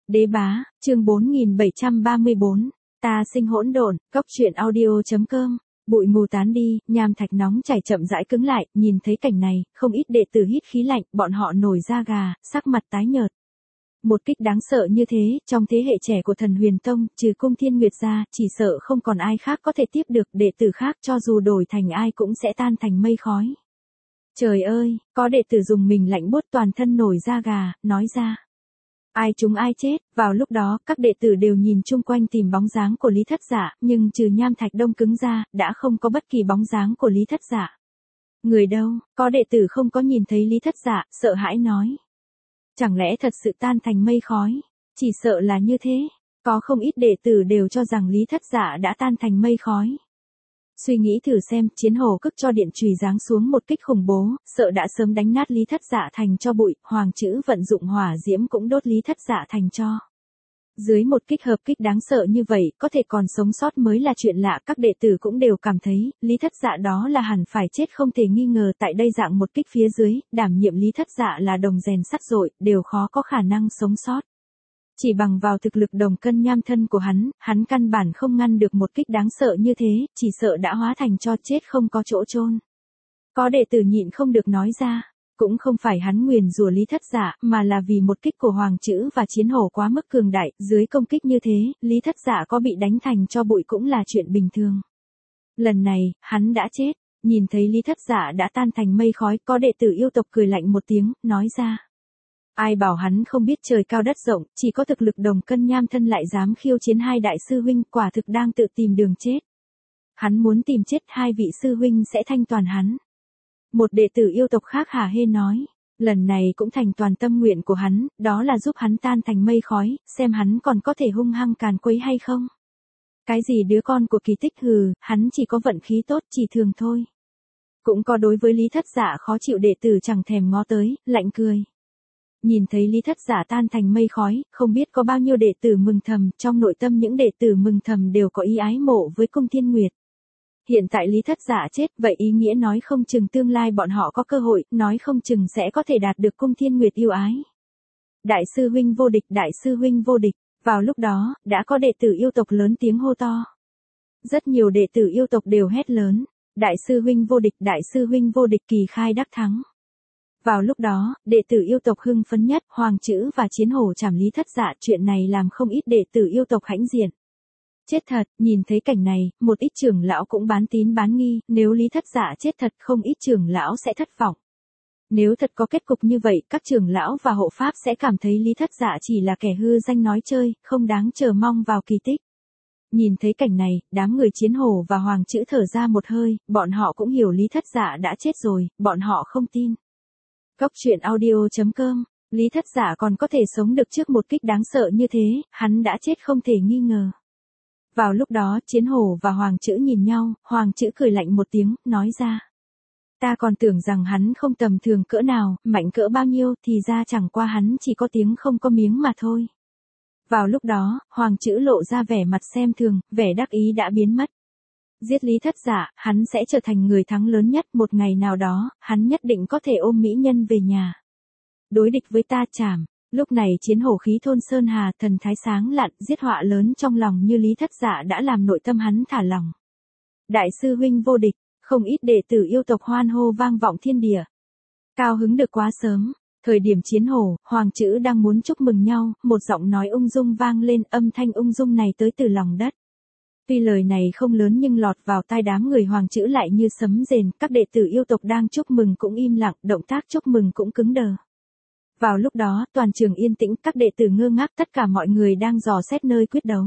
Đế bá, chương 4734, ta sinh hỗn độn, cốc truyện audio.com. Bụi mù tán đi, nham thạch nóng chảy chậm rãi cứng lại, nhìn thấy cảnh này, không ít đệ tử hít khí lạnh, bọn họ nổi da gà, sắc mặt tái nhợt. Một kích đáng sợ như thế, trong thế hệ trẻ của Thần Huyền Tông, trừ Cung Thiên Nguyệt ra, chỉ sợ không còn ai khác có thể tiếp được, đệ tử khác cho dù đổi thành ai cũng sẽ tan thành mây khói. Trời ơi, có đệ tử dùng mình lạnh buốt toàn thân nổi da gà, nói ra. Ai chúng ai chết, vào lúc đó, các đệ tử đều nhìn chung quanh tìm bóng dáng của Lý Thất Dạ, nhưng trừ nham thạch đông cứng ra, đã không có bất kỳ bóng dáng của Lý Thất Dạ. Người đâu, có đệ tử không có nhìn thấy Lý Thất Dạ, sợ hãi nói. Chẳng lẽ thật sự tan thành mây khói? Chỉ sợ là như thế, có không ít đệ tử đều cho rằng Lý Thất Dạ đã tan thành mây khói. Suy nghĩ thử xem, Chiến Hổ cức cho điện chùy giáng xuống một kích khủng bố, sợ đã sớm đánh nát Lý Thất Dạ thành cho bụi, Hoàng Chữ vận dụng hỏa diễm cũng đốt Lý Thất Dạ thành cho. Dưới một kích hợp kích đáng sợ như vậy, có thể còn sống sót mới là chuyện lạ, các đệ tử cũng đều cảm thấy, Lý Thất Dạ đó là hẳn phải chết không thể nghi ngờ, tại đây dạng một kích phía dưới, đảm nhiệm Lý Thất Dạ là đồng rèn sắt dội, đều khó có khả năng sống sót. Chỉ bằng vào thực lực đồng cân nham thân của hắn căn bản không ngăn được một kích đáng sợ như thế, chỉ sợ đã hóa thành cho chết không có chỗ chôn. Có đệ tử nhịn không được nói ra, cũng không phải hắn nguyền rủa Lý Thất Dạ, mà là vì một kích của Hoàng Chữ và Chiến Hổ quá mức cường đại, dưới công kích như thế, Lý Thất Dạ có bị đánh thành cho bụi cũng là chuyện bình thường. Lần này, hắn đã chết, nhìn thấy Lý Thất Dạ đã tan thành mây khói, có đệ tử yêu tộc cười lạnh một tiếng, nói ra. Ai bảo hắn không biết trời cao đất rộng, chỉ có thực lực đồng cân nham thân lại dám khiêu chiến hai đại sư huynh, quả thực đang tự tìm đường chết. Hắn muốn tìm chết hai vị sư huynh sẽ thanh toàn hắn. Một đệ tử yêu tộc khác hả hê nói, lần này cũng thành toàn tâm nguyện của hắn, đó là giúp hắn tan thành mây khói, xem hắn còn có thể hung hăng càn quấy hay không. Cái gì đứa con của kỳ tích hừ, hắn chỉ có vận khí tốt chỉ thường thôi. Cũng có đối với Lý Thất Dạ khó chịu đệ tử chẳng thèm ngó tới, lạnh cười. Nhìn thấy Lý Thất Dạ tan thành mây khói, không biết có bao nhiêu đệ tử mừng thầm, trong nội tâm những đệ tử mừng thầm đều có ý ái mộ với Cung Thiên Nguyệt. Hiện tại Lý Thất Dạ chết, vậy ý nghĩa nói không chừng tương lai bọn họ có cơ hội, nói không chừng sẽ có thể đạt được Cung Thiên Nguyệt yêu ái. Đại sư huynh vô địch, đại sư huynh vô địch, vào lúc đó, đã có đệ tử yêu tộc lớn tiếng hô to. Rất nhiều đệ tử yêu tộc đều hét lớn, đại sư huynh vô địch, đại sư huynh vô địch, kỳ khai đắc thắng. Vào lúc đó, đệ tử yêu tộc hưng phấn nhất, Hoàng Chữ và Chiến Hổ chảm Lý Thất Dạ, chuyện này làm không ít đệ tử yêu tộc hãnh diện. Chết thật, nhìn thấy cảnh này, một ít trưởng lão cũng bán tín bán nghi, nếu Lý Thất Dạ chết thật không ít trưởng lão sẽ thất vọng. Nếu thật có kết cục như vậy, các trưởng lão và hộ pháp sẽ cảm thấy Lý Thất Dạ chỉ là kẻ hư danh nói chơi, không đáng chờ mong vào kỳ tích. Nhìn thấy cảnh này, đám người Chiến Hổ và Hoàng Chữ thở ra một hơi, bọn họ cũng hiểu Lý Thất Dạ đã chết rồi, bọn họ không tin. Cốc truyện audio.com, Lý Thất Dạ còn có thể sống được trước một kích đáng sợ như thế, hắn đã chết không thể nghi ngờ. Vào lúc đó, Chiến Hổ và Hoàng Chữ nhìn nhau, Hoàng Chữ cười lạnh một tiếng, nói ra. Ta còn tưởng rằng hắn không tầm thường cỡ nào, mạnh cỡ bao nhiêu, thì ra chẳng qua hắn chỉ có tiếng không có miếng mà thôi. Vào lúc đó, Hoàng Chữ lộ ra vẻ mặt xem thường, vẻ đắc ý đã biến mất. Giết Lý Thất Dạ, hắn sẽ trở thành người thắng lớn nhất, một ngày nào đó, hắn nhất định có thể ôm mỹ nhân về nhà. Đối địch với ta chảm. Lúc này Chiến Hổ khí thôn sơn hà, thần thái sáng lạn, giết họa lớn trong lòng như Lý Thất Dạ đã làm nội tâm hắn thả lòng. Đại sư huynh vô địch, không ít đệ tử yêu tộc hoan hô vang vọng thiên địa. Cao hứng được quá sớm, thời điểm Chiến Hổ, Hoàng Chữ đang muốn chúc mừng nhau, một giọng nói ung dung vang lên, âm thanh ung dung này tới từ lòng đất. Tuy lời này không lớn nhưng lọt vào tai đám người Hoàng Chữ lại như sấm rền, các đệ tử yêu tộc đang chúc mừng cũng im lặng, động tác chúc mừng cũng cứng đờ. Vào lúc đó, toàn trường yên tĩnh, các đệ tử ngơ ngác, tất cả mọi người đang dò xét nơi quyết đấu.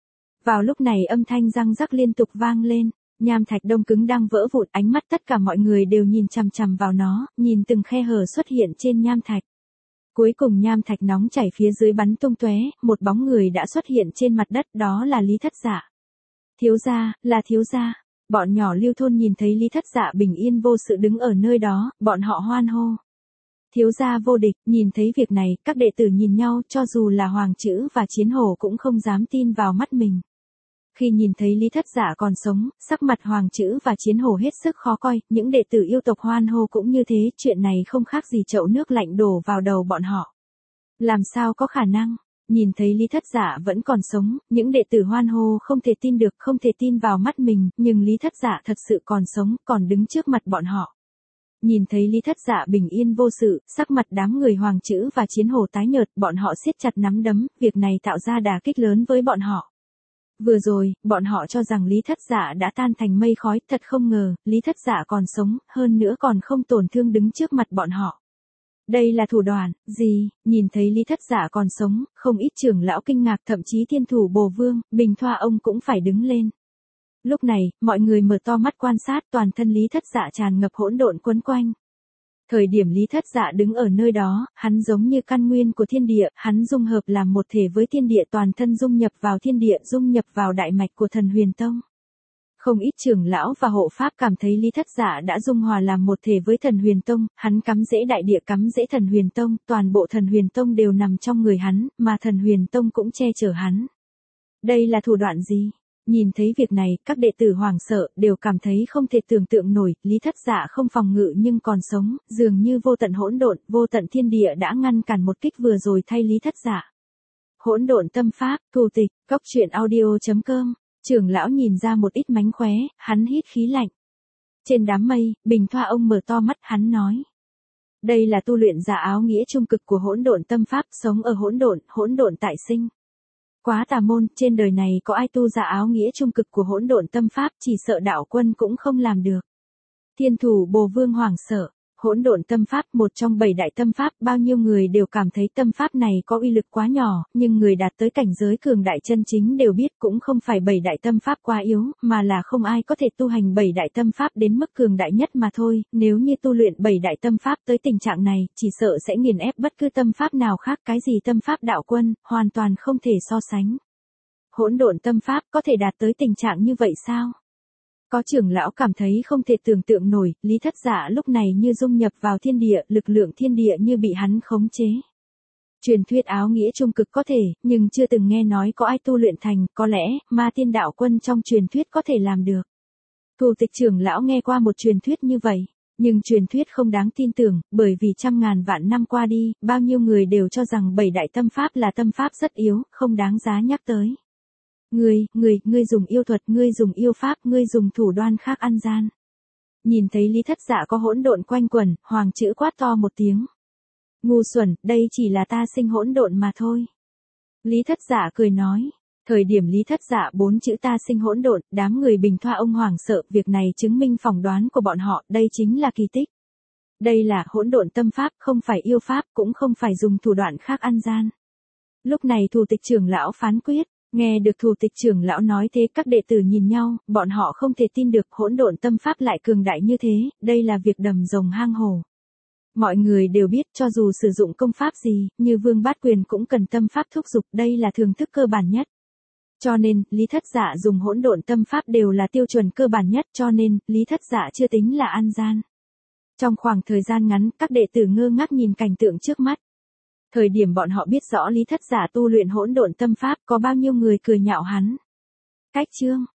Vào lúc này âm thanh răng rắc liên tục vang lên, nham thạch đông cứng đang vỡ vụn, ánh mắt tất cả mọi người đều nhìn chằm chằm vào nó, nhìn từng khe hở xuất hiện trên nham thạch. Cuối cùng nham thạch nóng chảy phía dưới bắn tung tóe, một bóng người đã xuất hiện trên mặt đất, đó là Lý Thất Dạ. Thiếu gia, là thiếu gia. Bọn nhỏ Lưu thôn nhìn thấy Lý Thất Dạ bình yên vô sự đứng ở nơi đó, bọn họ hoan hô. Thiếu gia vô địch, nhìn thấy việc này, các đệ tử nhìn nhau, cho dù là Hoàng Chữ và Chiến Hổ cũng không dám tin vào mắt mình. Khi nhìn thấy Lý Thất Dạ còn sống, sắc mặt Hoàng Chữ và Chiến Hổ hết sức khó coi, những đệ tử yêu tộc hoan hô cũng như thế, chuyện này không khác gì chậu nước lạnh đổ vào đầu bọn họ. Làm sao có khả năng? Nhìn thấy Lý Thất Dạ vẫn còn sống, những đệ tử hoan hô không thể tin được, không thể tin vào mắt mình, nhưng Lý Thất Dạ thật sự còn sống, còn đứng trước mặt bọn họ. Nhìn thấy Lý Thất Dạ bình yên vô sự, sắc mặt đám người Hoàng Chữ và Chiến Hổ tái nhợt, bọn họ siết chặt nắm đấm, việc này tạo ra đả kích lớn với bọn họ. Vừa rồi, bọn họ cho rằng Lý Thất Dạ đã tan thành mây khói, thật không ngờ, Lý Thất Dạ còn sống, hơn nữa còn không tổn thương đứng trước mặt bọn họ. Đây là thủ đoạn, gì, nhìn thấy Lý Thất Dạ còn sống, không ít trưởng lão kinh ngạc, thậm chí Thiên Thủ Bồ Vương, Bình Thoa ông cũng phải đứng lên. Lúc này, mọi người mở to mắt quan sát, toàn thân Lý Thất Dạ tràn ngập hỗn độn quấn quanh. Thời điểm Lý Thất Dạ đứng ở nơi đó, hắn giống như căn nguyên của thiên địa, hắn dung hợp làm một thể với thiên địa, toàn thân dung nhập vào thiên địa, dung nhập vào đại mạch của Thần Huyền Tông. Không ít trưởng lão và hộ pháp cảm thấy Lý Thất Dạ đã dung hòa làm một thể với Thần Huyền Tông, hắn cắm rễ đại địa, cắm rễ Thần Huyền Tông, toàn bộ Thần Huyền Tông đều nằm trong người hắn, mà Thần Huyền Tông cũng che chở hắn. Đây là thủ đoạn gì? Nhìn thấy việc này, các đệ tử hoảng sợ, đều cảm thấy không thể tưởng tượng nổi, Lý Thất Dạ không phòng ngự nhưng còn sống, dường như vô tận hỗn độn, vô tận thiên địa đã ngăn cản một kích vừa rồi thay Lý Thất Dạ. Hỗn độn tâm pháp, thủ tịch, góc truyện audio.com. Trưởng lão nhìn ra một ít mánh khóe, hắn hít khí lạnh. Trên đám mây, Bình Thoa ông mở to mắt, hắn nói. Đây là tu luyện giả áo nghĩa trung cực của hỗn độn tâm pháp, sống ở hỗn độn tại sinh. Quá tà môn, trên đời này có ai tu giả áo nghĩa trung cực của hỗn độn tâm pháp, chỉ sợ đạo quân cũng không làm được. Thiên Thủ Bồ Vương hoảng sợ. Hỗn độn tâm pháp, một trong 7 đại tâm pháp, bao nhiêu người đều cảm thấy tâm pháp này có uy lực quá nhỏ, nhưng người đạt tới cảnh giới cường đại chân chính đều biết cũng không phải 7 đại tâm pháp quá yếu, mà là không ai có thể tu hành 7 đại tâm pháp đến mức cường đại nhất mà thôi, nếu như tu luyện 7 đại tâm pháp tới tình trạng này, chỉ sợ sẽ nghiền ép bất cứ tâm pháp nào khác, cái gì tâm pháp đạo quân, hoàn toàn không thể so sánh. Hỗn độn tâm pháp có thể đạt tới tình trạng như vậy sao? Có trưởng lão cảm thấy không thể tưởng tượng nổi, Lý Thất Dạ lúc này như dung nhập vào thiên địa, lực lượng thiên địa như bị hắn khống chế. Truyền thuyết áo nghĩa trung cực có thể, nhưng chưa từng nghe nói có ai tu luyện thành, có lẽ, Ma Tiên đạo quân trong truyền thuyết có thể làm được. Thủ tịch trưởng lão nghe qua một truyền thuyết như vậy, nhưng truyền thuyết không đáng tin tưởng, bởi vì trăm ngàn vạn năm qua đi, bao nhiêu người đều cho rằng 7 đại tâm pháp là tâm pháp rất yếu, không đáng giá nhắc tới. Ngươi dùng yêu thuật, ngươi dùng yêu pháp, ngươi dùng thủ đoan khác ăn gian. Nhìn thấy Lý Thất Dạ có hỗn độn quanh quẩn, Hoàng Chữ quát to một tiếng. Ngu xuẩn, đây chỉ là ta sinh hỗn độn mà thôi. Lý Thất Dạ cười nói. Thời điểm Lý Thất Dạ 4 chữ ta sinh hỗn độn, đám người Bình Thoa ông hoảng sợ, việc này chứng minh phỏng đoán của bọn họ, đây chính là kỳ tích. Đây là hỗn độn tâm pháp, không phải yêu pháp, cũng không phải dùng thủ đoạn khác ăn gian. Lúc này thủ tịch trưởng lão phán quyết. Nghe được thủ tịch trưởng lão nói thế, các đệ tử nhìn nhau, bọn họ không thể tin được hỗn độn tâm pháp lại cường đại như thế, đây là việc đầm rồng hang hổ. Mọi người đều biết cho dù sử dụng công pháp gì, như Vương Bát Quyền cũng cần tâm pháp thúc giục, đây là thường thức cơ bản nhất. Cho nên, Lý Thất Dạ dùng hỗn độn tâm pháp đều là tiêu chuẩn cơ bản nhất, cho nên, Lý Thất Dạ chưa tính là ăn gian. Trong khoảng thời gian ngắn, các đệ tử ngơ ngác nhìn cảnh tượng trước mắt. Thời điểm bọn họ biết rõ Lý Thất Dạ tu luyện hỗn độn tâm pháp, có bao nhiêu người cười nhạo hắn. Cách chương